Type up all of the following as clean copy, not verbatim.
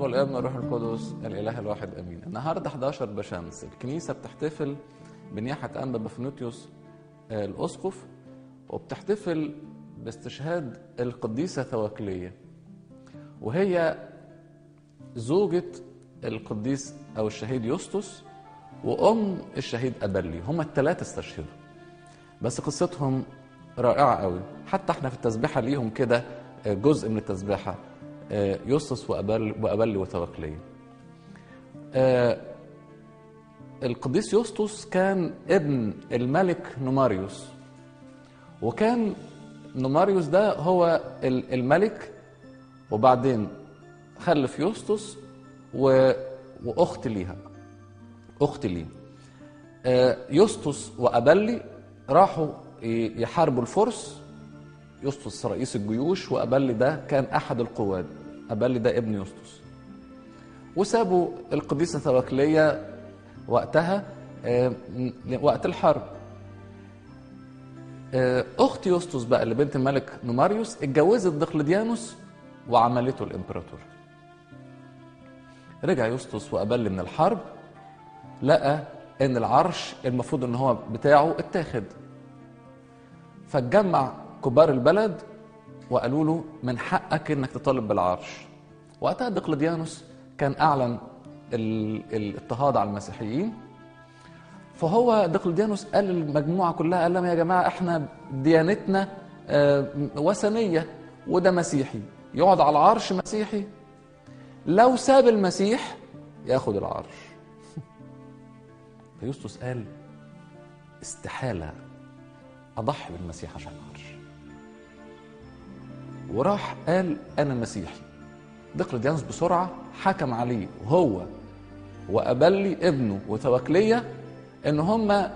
والابن والروح القدس الاله الواحد امين. النهارده 11 بشمس الكنيسه بتحتفل بنياحه انبا بفنوتيوس الاسقف، وبتحتفل باستشهاد القديسه ثواكليه، وهي زوجة القديس او الشهيد يوستوس وام الشهيد ابلي. هما الثلاثه استشهدوا، بس قصتهم رائعه قوي. حتى احنا في التسبيحه ليهم كده جزء من التسبيحه، يوستوس وابلي وثواكليه. القديس يوستوس كان ابن الملك نوماريوس، وكان نوماريوس ده هو الملك، وبعدين خلف يوستوس واخت ليها، اخت ليه. يوستوس وابلي راحوا يحاربوا الفرس. يوستوس رئيس الجيوش، وابلي ده كان احد القواد. ابلي ده ابن يوستوس، وسابوا القديسه ثواكليه وقتها وقت الحرب. اخت يوستوس بقى اللي بنت الملك نوماريوس اتجوزت دقلديانوس وعملته الامبراطور. رجع يوستوس وابلي من الحرب، لقى ان العرش المفروض ان هو بتاعه اتاخد، فاتجمع كبار البلد وقالوا له من حقك انك تطالب بالعرش. وقتها دقلديانوس كان اعلن الاضطهاد على المسيحيين، فهو دقلديانوس قال للمجموعه كلها، قال لهم يا جماعه احنا ديانتنا وثنيه، وده مسيحي يقعد على العرش مسيحي، لو ساب المسيح ياخد العرش. فيوستوس قال استحاله اضحي بالمسيح عشان العرش، وراح قال انا مسيحي. دقلديانوس بسرعه حكم عليه وهو وابلي ابنه وثواكليه ان هم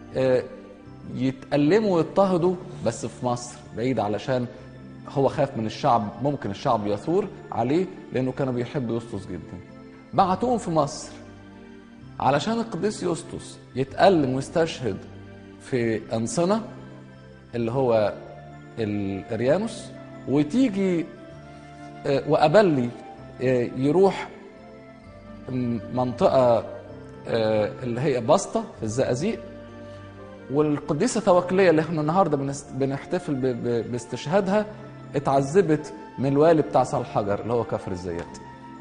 يتألموا ويضطهدوا بس في مصر بعيد، علشان هو خاف من الشعب، ممكن الشعب يثور عليه، لانه كانوا بيحبوا يوستوس جدا. بعتوهم في مصر علشان القديس يوستوس يتألم ويستشهد في أنصنة اللي هو الاريانوس، وتيجي وأبلي يروح منطقة اللي هي بسطة في الزقازيق. والقديسة ثواكلية اللي احنا النهاردة بنحتفل باستشهادها اتعذبت من الوالي بتاع صالحجر اللي هو كفر الزيات.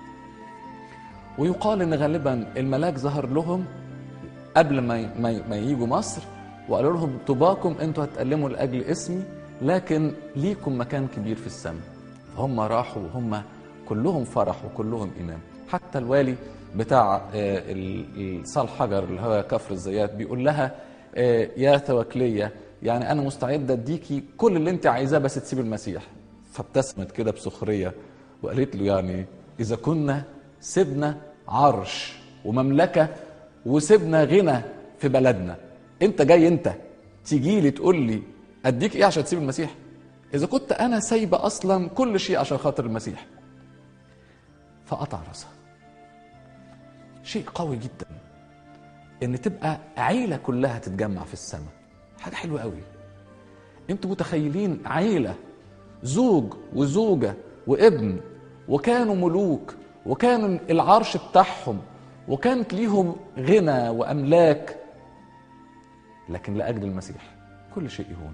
ويقال ان غالبا الملاك ظهر لهم قبل ما ييجوا مصر وقالوا لهم طباكم انتوا هتألموا لأجل اسمي، لكن ليكم مكان كبير في السماء. فهم راحوا وهم كلهم فرح وكلهم إيمان. حتى الوالي بتاع صالحجر اللي هو كفر الزيات بيقول لها يا ثواكلية، يعني أنا مستعدة أديكي كل اللي أنت عايزاه بس تسيب المسيح. فابتسمت كده بسخرية وقالت له يعني إذا كنا سيبنا عرش ومملكة وسيبنا غنى في بلدنا، أنت جاي أنت تيجي لي تقول لي أديك إيه عشان تسيب المسيح؟ إذا كنت أنا سايبة أصلا كل شيء عشان خاطر المسيح. فقطع رأسها. شيء قوي جدا ان تبقى عيلة كلها تتجمع في السماء، حاجة حلوة قوي. انتوا متخيلين عيلة زوج وزوجة وابن، وكانوا ملوك، وكان العرش بتاعهم، وكانت ليهم غنى وأملاك، لكن لأجل المسيح كل شيء يهون.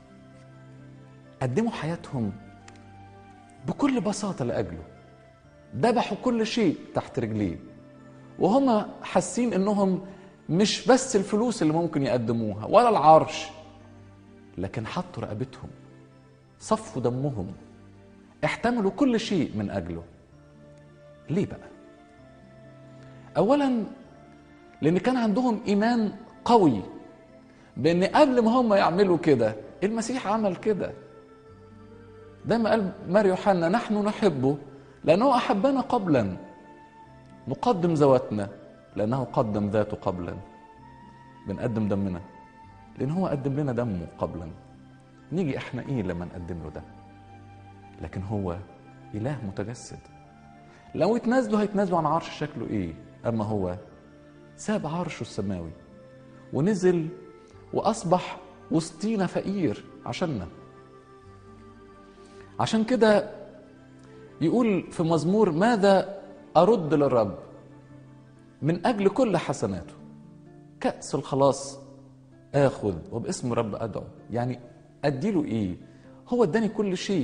قدموا حياتهم بكل بساطة لأجله، ذبحوا كل شيء تحت رجليه، وهم حاسين انهم مش بس الفلوس اللي ممكن يقدموها ولا العرش، لكن حطوا رقبتهم، صفوا دمهم، احتملوا كل شيء من أجله. ليه بقى؟ أولا لأن كان عندهم إيمان قوي بأن قبل ما هم يعملوا كده المسيح عمل كده. ده ما قال مار يوحنا نحن نحبه لأنه أحبنا قبلا، نقدم ذواتنا لأنه قدم ذاته قبلا. بنقدم دمنا لأن هو قدم لنا دمه قبلا. نيجي احنا ايه لما نقدم له ده؟ لكن هو إله متجسد، لو يتنازلوا هيتنازلوا عن عرش شكله ايه، اما هو ساب عرشه السماوي ونزل واصبح وسطينا فقير عشاننا. عشان كده يقول في مزمور ماذا أرد للرب من أجل كل حسناته كأس الخلاص آخذ وباسم رب أدعو. يعني أديله إيه؟ هو اداني كل شيء،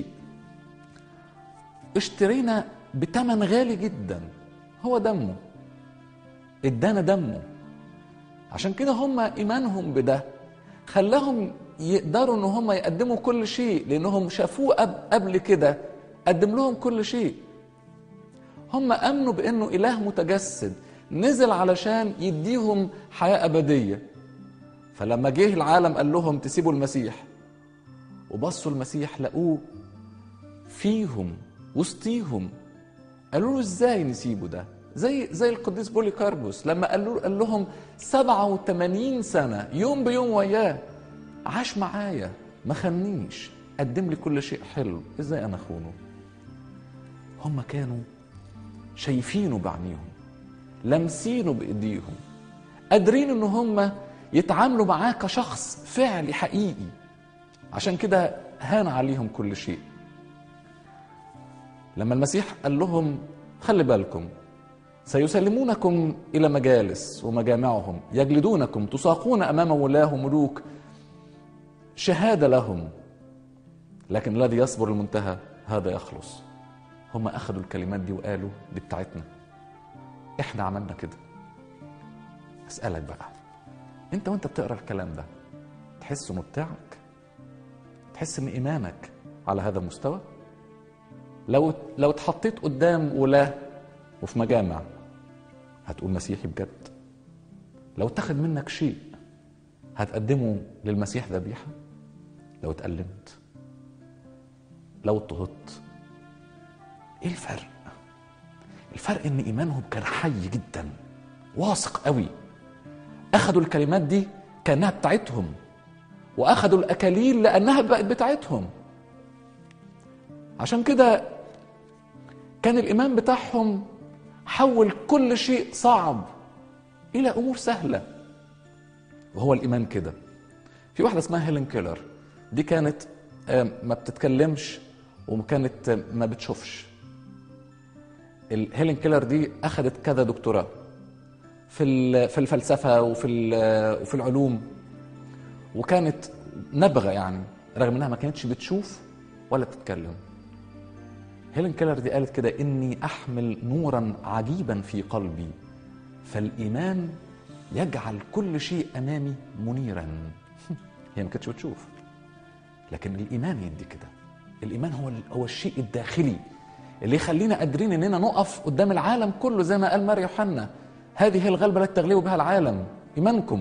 اشترينا بتمن غالي جدا، هو دمه، ادانا دمه. عشان كده هم إيمانهم بده خلاهم يقدروا ان هم يقدموا كل شيء، لانهم شافوه قبل كده قدم لهم كل شيء. هم امنوا بانه اله متجسد نزل علشان يديهم حياة ابدية. فلما جه العالم قال لهم تسيبوا المسيح، وبصوا المسيح لقوه فيهم وسطيهم، قالوا له ازاي نسيبه ده؟ زي القديس بوليكاربوس لما قال لهم 87 سنة يوم بيوم وياه، عاش معايا ما خنيش، قدم لي كل شيء حلو، ازاي انا اخونه؟ هم كانوا شايفينه بعينيهم، لمسينه بايديهم، قادرين ان هم يتعاملوا معاه كشخص فعلي حقيقي. عشان كده هان عليهم كل شيء. لما المسيح قال لهم خلي بالكم سيسلمونكم إلى مجالس ومجامعهم، يجلدونكم، تساقون أمام ولاه وملوك، شهادة لهم، لكن الذي يصبر المنتهى هذا يخلص. هم أخذوا الكلمات دي وقالوا دي بتاعتنا، إحنا عملنا كده. أسألك بقى، أنت وأنت بتقرأ الكلام ده تحس إنه بتاعك؟ تحس إن إيمانك على هذا المستوى؟ لو اتحطيت قدام ولاه وفي مجامع هتقول مسيحي بجد؟ لو اتخذ منك شيء هتقدمه للمسيح ذبيحة؟ لو اتألمت، لو اضطهدت، ايه الفرق؟ الفرق ان ايمانهم كان حي جدا، واثق قوي. اخذوا الكلمات دي كانها بتاعتهم، واخذوا الاكاليل لانها بقت بتاعتهم. عشان كده كان الايمان بتاعهم حول كل شيء صعب الى امور سهله. وهو الايمان كده. في واحده اسمها هيلين كيلر، دي كانت ما بتتكلمش وكانت ما بتشوفش. هيلين كيلر دي اخذت كذا دكتوراه في الفلسفه وفي العلوم، وكانت نبغه يعني رغم انها ما كانتش بتشوف ولا بتتكلم. هيلين كيلر دي قالت كده: اني احمل نورا عجيبا في قلبي، فالايمان يجعل كل شيء امامي منيرا. هي ما كانتش بتشوف، لكن الايمان يدي كده. الايمان هو الشيء الداخلي اللي يخلينا قادرين اننا نقف قدام العالم كله، زي ما قال مار يوحنا: هذه هي الغلبه التي تغلبوا بها العالم، ايمانكم.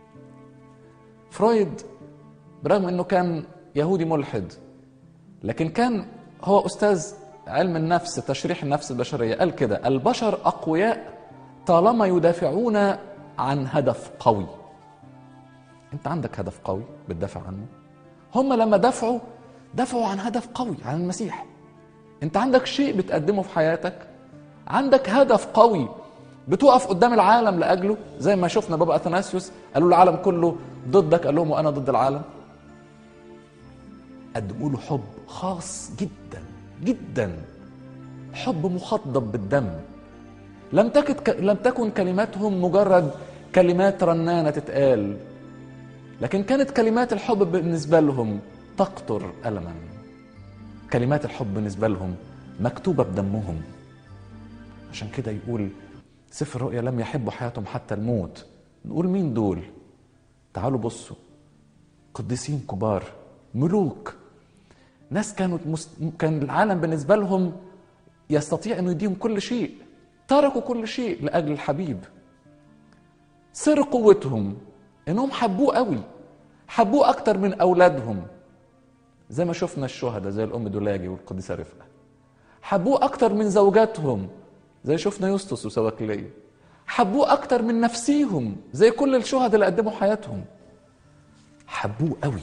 فرويد برغم انه كان يهودي ملحد، لكن كان هو استاذ علم النفس، تشريح النفس البشريه. قال كده: البشر اقوياء طالما يدافعون عن هدف قوي. انت عندك هدف قوي بتدافع عنه. هم لما دافعوا عن هدف قوي، عن المسيح. انت عندك شيء بتقدمه في حياتك، عندك هدف قوي بتقف قدام العالم لأجله، زي ما شفنا بابا أثناسيوس قالوا العالم كله ضدك، قال لهم وأنا ضد العالم. قدموا له حب خاص جدا جدا، حب مخضب بالدم. لم تكن كلماتهم مجرد كلمات رنانة تتقال، لكن كانت كلمات الحب بالنسبة لهم تقطر ألما. كلمات الحب بالنسبة لهم مكتوبة بدمهم. عشان كده يقول سفر الرؤيا: لم يحبوا حياتهم حتى الموت. نقول مين دول؟ تعالوا بصوا، قديسين كبار، ملوك، ناس كان العالم بالنسبة لهم يستطيع أنه يديهم كل شيء، تركوا كل شيء لأجل الحبيب. سر قوتهم أنهم حبوه قوي، حبوه أكتر من أولادهم، زي ما شفنا الشهداء زي الأم دولاجي والقديسة رفقة. حبوه أكتر من زوجاتهم زي شفنا يوستس وسواكلية. حبوه أكتر من نفسيهم زي كل الشهداء اللي قدموا حياتهم. حبوه قوي.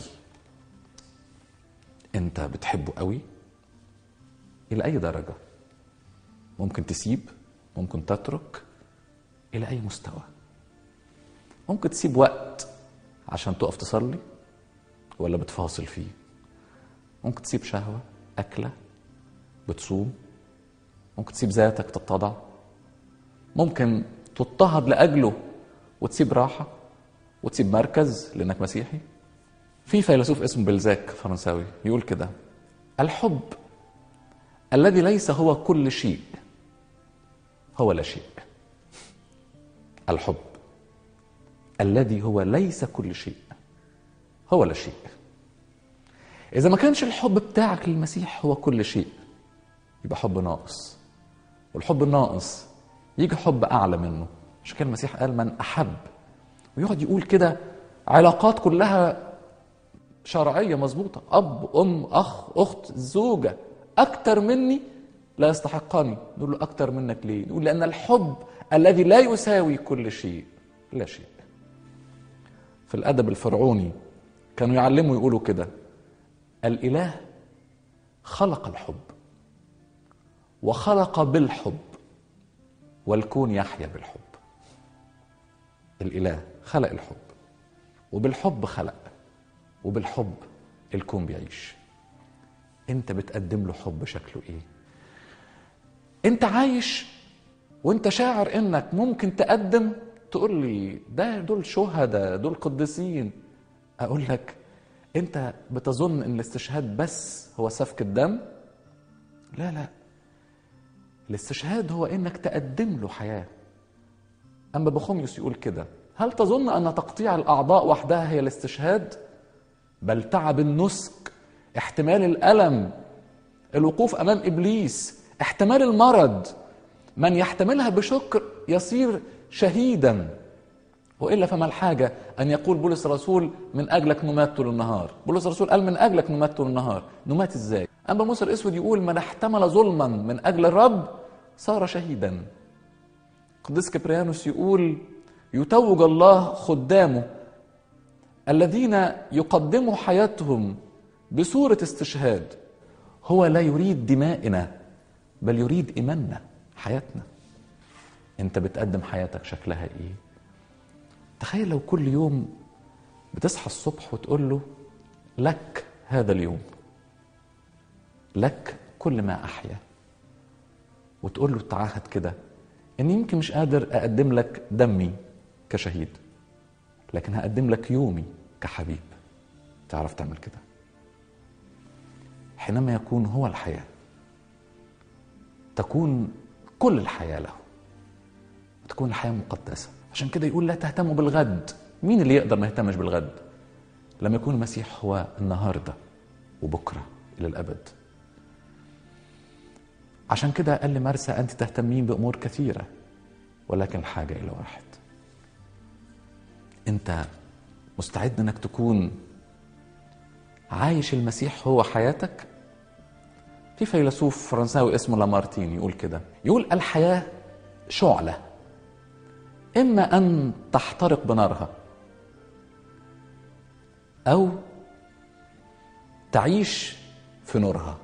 انت بتحبه قوي إلى أي درجة؟ ممكن تسيب، ممكن تترك، إلى أي مستوى؟ ممكن تسيب وقت عشان تقف تصلي ولا بتفاصل فيه؟ ممكن تسيب شهوة، أكلة، بتصوم، ممكن تسيب ذاتك تتضع ممكن تضطهد لأجله وتسيب راحة وتسيب مركز لأنك مسيحي. في فيلسوف اسمه بلزاك فرنساوي يقول كده: الحب الذي ليس هو كل شيء هو لا شيء. الحب الذي هو ليس كل شيء هو لا شيء. إذا ما كانش الحب بتاعك للمسيح هو كل شيء يبقى حب ناقص، والحب الناقص يجي حب أعلى منه. عشان كده المسيح قال: من أحب، ويقعد يقول كده علاقات كلها شرعية مظبوطة، أب أم أخ أخت زوجة، أكتر مني لا يستحقني. نقول له: أكتر منك ليه؟ نقول: لأن الحب الذي لا يساوي كل شيء لا شيء. في الأدب الفرعوني كانوا يعلموا يقولوا كده: الإله خلق الحب وخلق بالحب والكون يحيا بالحب. الإله خلق الحب وبالحب خلق وبالحب الكون بيعيش. انت بتقدم له حب شكله ايه؟ انت عايش وانت شاعر انك ممكن تقدم. تقول لي دول شهداء، دول قديسين. اقول لك: انت بتظن ان الاستشهاد بس هو سفك الدم؟ لا لا، الاستشهاد هو انك تقدم له حياة. اما بخوميوس يقول كده: هل تظن ان تقطيع الاعضاء وحدها هي الاستشهاد؟ بل تعب النسك، احتمال الألم، الوقوف امام ابليس، احتمال المرض، من يحتملها بشكر يصير شهيدا. وإلا فما الحاجة أن يقول بولس الرسول: من أجلك نمات طول النهار. بولس الرسول قال: من أجلك نمات طول النهار. نمات إزاي؟ أما موسى الأسود يقول: من احتمل ظلما من أجل الرب صار شهيدا. قديس كبريانوس يقول: يتوج الله خدامه الذين يقدموا حياتهم بصورة استشهاد. هو لا يريد دمائنا بل يريد إيماننا، حياتنا. انت بتقدم حياتك شكلها ايه؟ تخيل لو كل يوم بتصحى الصبح وتقول له: لك هذا اليوم، لك كل ما أحيا. وتقول له تعهد كده: إني يمكن مش قادر أقدم لك دمي كشهيد، لكن هقدم لك يومي كحبيب. تعرف تعمل كده؟ حينما يكون هو الحياة تكون كل الحياة له، تكون الحياة مقدسة. عشان كده يقول: لا تهتموا بالغد. مين اللي يقدر ما يهتمش بالغد لما يكون المسيح هو النهاردة وبكرة إلى الأبد؟ عشان كده قال لمرسى: أنت تهتمين بأمور كثيرة ولكن الحاجة إلى واحد. أنت مستعد أنك تكون عايش المسيح هو حياتك؟ في فيلسوف فرنساوي اسمه لامارتين يقول كده، يقول: الحياة شعلة، إما أن تحترق بنارها أو تعيش في نورها.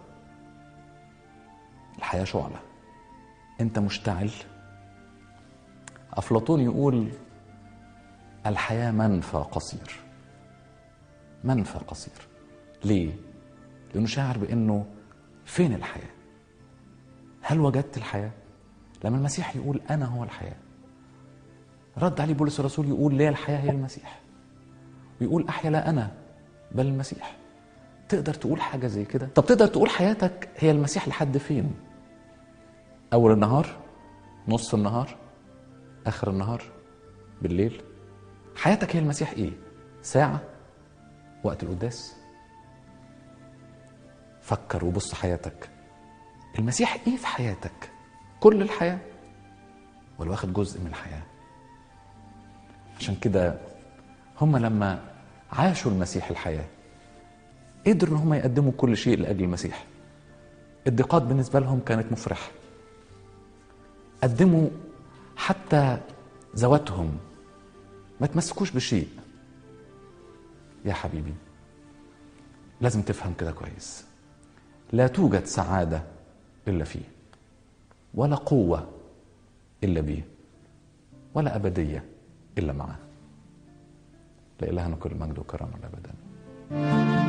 الحياة شعلة، أنت مشتعل. أفلاطون يقول: الحياة منفى قصير. منفى قصير. ليه؟ لأنه شاعر بأنه فين الحياة؟ هل وجدت الحياة؟ لما المسيح يقول: أنا هو الحياة، رد عليه بولس الرسول يقول: ليه الحياة هي المسيح، ويقول: أحيا لا أنا بل المسيح. تقدر تقول حاجة زي كده؟ طب تقدر تقول حياتك هي المسيح لحد فين؟ أول النهار، نص النهار، آخر النهار، بالليل؟ حياتك هي المسيح إيه؟ ساعة؟ وقت القداس؟ فكر وبص حياتك، المسيح إيه في حياتك؟ كل الحياة ولا واخد جزء من الحياة؟ عشان كده هم لما عاشوا المسيح الحياة قدروا ان هم يقدموا كل شيء لأجل المسيح. الضيقات بالنسبة لهم كانت مفرحة، قدموا حتى ذواتهم، ما تمسكوش بشيء. يا حبيبي لازم تفهم كده كويس، لا توجد سعادة إلا فيه، ولا قوة إلا بيه، ولا أبدية إلا معه. لإلهنا كل مجد وكرامة أبدا.